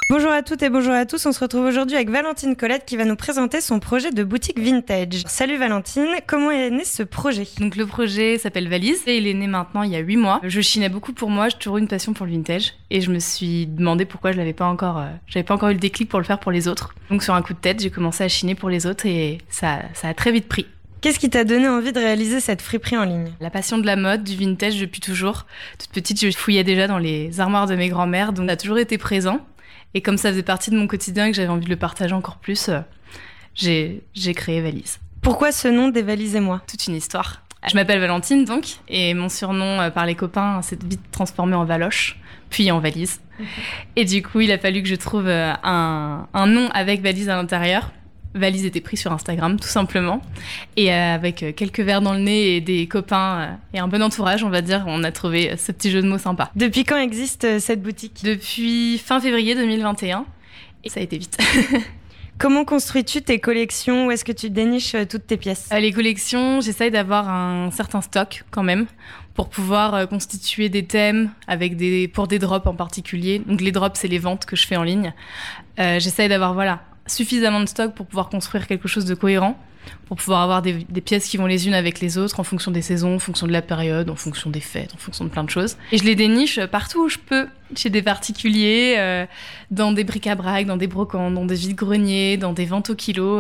Bonjour à toutes et bonjour à tous, on se retrouve aujourd'hui avec Valentine Colette qui va nous présenter son projet de boutique vintage. Salut Valentine, comment est né ce projet ? Donc le projet s'appelle Valise et il est né maintenant il y a 8 mois. Je chinais beaucoup pour moi, j'ai toujours eu une passion pour le vintage et je me suis demandé pourquoi j'avais pas encore eu le déclic pour le faire pour les autres. Donc sur un coup de tête, j'ai commencé à chiner pour les autres et ça a très vite pris. Qu'est-ce qui t'a donné envie de réaliser cette friperie en ligne ? La passion de la mode, du vintage depuis toujours. Toute petite, je fouillais déjà dans les armoires de mes grands-mères, donc ça a toujours été présent. Et comme ça faisait partie de mon quotidien et que j'avais envie de le partager encore plus, j'ai créé Valise. Pourquoi ce nom des Valises et moi ? Toute une histoire. Je m'appelle Valentine donc, et mon surnom par les copains s'est vite transformé en Valoche, puis en Valise. Et du coup, il a fallu que je trouve un nom avec Valise à l'intérieur. Valise était pris sur Instagram, tout simplement. Et avec quelques verres dans le nez et des copains et un bon entourage, on va dire, on a trouvé ce petit jeu de mots sympa. Depuis quand existe cette boutique ? Depuis fin février 2021. Et ça a été vite. Comment construis-tu tes collections ? Où est-ce que tu déniches toutes tes pièces ? Les collections, j'essaye d'avoir un certain stock quand même pour pouvoir constituer des thèmes pour des drops en particulier. Donc les drops, c'est les ventes que je fais en ligne. J'essaye d'avoir suffisamment de stock pour pouvoir construire quelque chose de cohérent, pour pouvoir avoir des pièces qui vont les unes avec les autres en fonction des saisons, en fonction de la période, en fonction des fêtes, en fonction de plein de choses. Et je les déniche partout où je peux, chez des particuliers, dans des bric-à-brac, dans des brocantes, dans des vides-greniers, dans des ventes au kilo,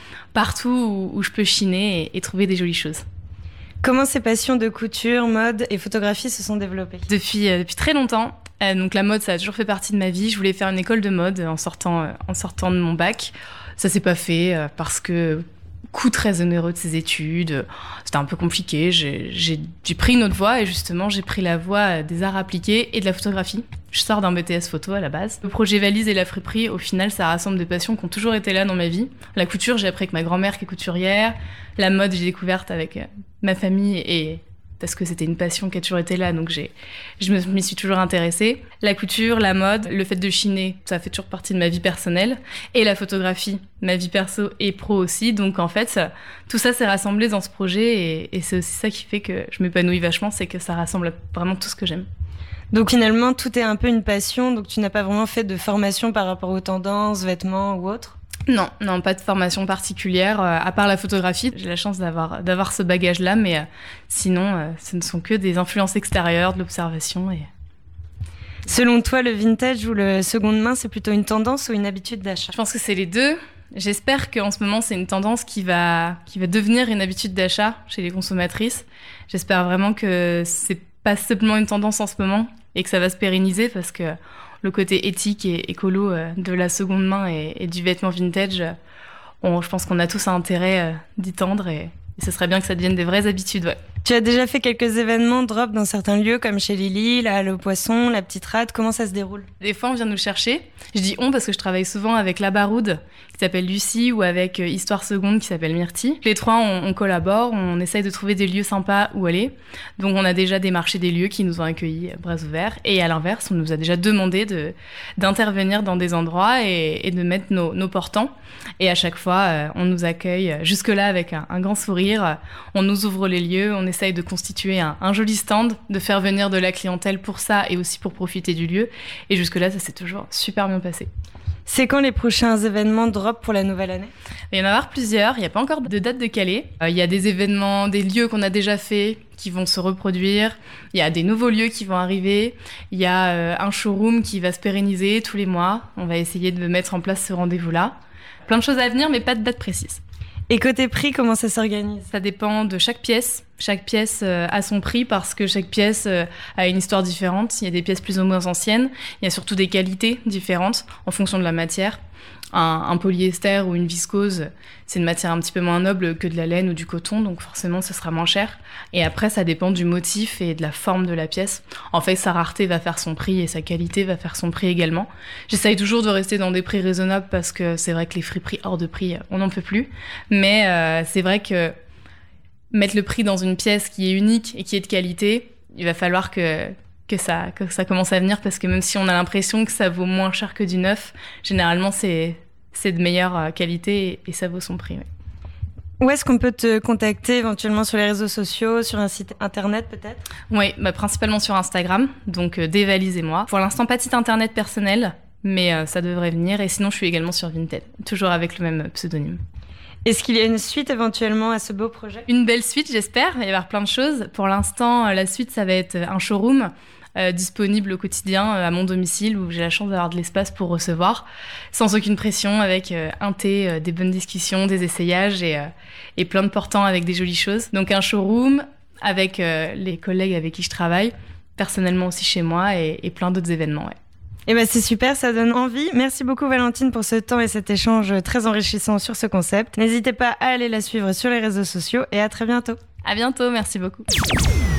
partout où je peux chiner et trouver des jolies choses. Comment ces passions de couture, mode et photographie se sont développées ? Depuis très longtemps. Donc la mode, ça a toujours fait partie de ma vie. Je voulais faire une école de mode en sortant de mon bac. Ça s'est pas fait parce que coût très onéreux de ces études. C'était un peu compliqué. J'ai pris une autre voie et justement, j'ai pris la voie des arts appliqués et de la photographie. Je sors d'un BTS photo à la base. Le projet Valise et la friperie, au final, ça rassemble des passions qui ont toujours été là dans ma vie. La couture, j'ai appris avec ma grand-mère qui est couturière. La mode, j'ai découverte avec ma famille et parce que c'était une passion qui a toujours été là, donc je m'y suis toujours intéressée. La couture, la mode, le fait de chiner, ça fait toujours partie de ma vie personnelle. Et la photographie, ma vie perso et pro aussi. Donc en fait, tout ça s'est rassemblé dans ce projet et c'est aussi ça qui fait que je m'épanouis vachement, c'est que ça rassemble vraiment tout ce que j'aime. Donc finalement, tout est un peu une passion, donc tu n'as pas vraiment fait de formation par rapport aux tendances, vêtements ou autres ? Non, pas de formation particulière, à part la photographie. J'ai la chance d'avoir ce bagage-là, mais sinon, ce ne sont que des influences extérieures, de l'observation. Selon toi, le vintage ou le seconde main, c'est plutôt une tendance ou une habitude d'achat ? Je pense que c'est les deux. J'espère qu'en ce moment, c'est une tendance qui va devenir une habitude d'achat chez les consommatrices. J'espère vraiment que c'est pas simplement une tendance en ce moment et que ça va se pérenniser parce que le côté éthique et écolo de la seconde main et du vêtement vintage, je pense qu'on a tous un intérêt d'y tendre et ce serait bien que ça devienne des vraies habitudes. Ouais. Tu as déjà fait quelques événements drop dans certains lieux comme chez Lily, la Halle aux Poissons, la Petite Rade. Comment ça se déroule ? Des fois, on vient nous chercher. Je dis on parce que je travaille souvent avec La Baroude, qui s'appelle Lucie, ou avec Histoire Seconde, qui s'appelle Myrtille. Les trois, on collabore, on essaye de trouver des lieux sympas où aller. Donc, on a déjà démarché des lieux qui nous ont accueillis bras ouverts. Et à l'inverse, on nous a déjà demandé d'intervenir dans des endroits et de mettre nos portants. Et à chaque fois, on nous accueille jusque-là avec un grand sourire. On nous ouvre les lieux, on essaye de constituer un joli stand, de faire venir de la clientèle pour ça et aussi pour profiter du lieu. Et jusque-là, ça s'est toujours super bien passé. C'est quand les prochains événements drop pour la nouvelle année ? Il y en a plusieurs, il n'y a pas encore de date de calée. Il y a des événements, des lieux qu'on a déjà faits qui vont se reproduire. Il y a des nouveaux lieux qui vont arriver. Il y a un showroom qui va se pérenniser tous les mois. On va essayer de mettre en place ce rendez-vous-là. Plein de choses à venir, mais pas de date précise. Et côté prix, comment ça s'organise ? Ça dépend de chaque pièce. Chaque pièce a son prix parce que chaque pièce a une histoire différente. Il y a des pièces plus ou moins anciennes. Il y a surtout des qualités différentes en fonction de la matière. Un polyester ou une viscose, c'est une matière un petit peu moins noble que de la laine ou du coton, donc forcément, ce sera moins cher. Et après, ça dépend du motif et de la forme de la pièce. En fait, sa rareté va faire son prix et sa qualité va faire son prix également. J'essaye toujours de rester dans des prix raisonnables parce que c'est vrai que les friperies hors de prix, on n'en peut plus. Mais c'est vrai que mettre le prix dans une pièce qui est unique et qui est de qualité, il va falloir que ça commence à venir parce que même si on a l'impression que ça vaut moins cher que du neuf, généralement, c'est de meilleure qualité et ça vaut son prix. Ouais. Où est-ce qu'on peut te contacter éventuellement sur les réseaux sociaux, sur un site internet peut-être ? Oui, principalement sur Instagram, donc des Valises et moi. Pour l'instant, pas de site internet personnel, mais ça devrait venir. Et sinon, je suis également sur Vinted, toujours avec le même pseudonyme. Est-ce qu'il y a une suite éventuellement à ce beau projet ? Une belle suite, j'espère. Il va y avoir plein de choses. Pour l'instant, la suite, ça va être un showroom disponible au quotidien à mon domicile où j'ai la chance d'avoir de l'espace pour recevoir, sans aucune pression, avec un thé, des bonnes discussions, des essayages et plein de portants avec des jolies choses. Donc un showroom avec les collègues avec qui je travaille, personnellement aussi chez moi et plein d'autres événements. Ouais. Eh ben c'est super, ça donne envie. Merci beaucoup Valentine pour ce temps et cet échange très enrichissant sur ce concept. N'hésitez pas à aller la suivre sur les réseaux sociaux et à très bientôt. À bientôt, merci beaucoup.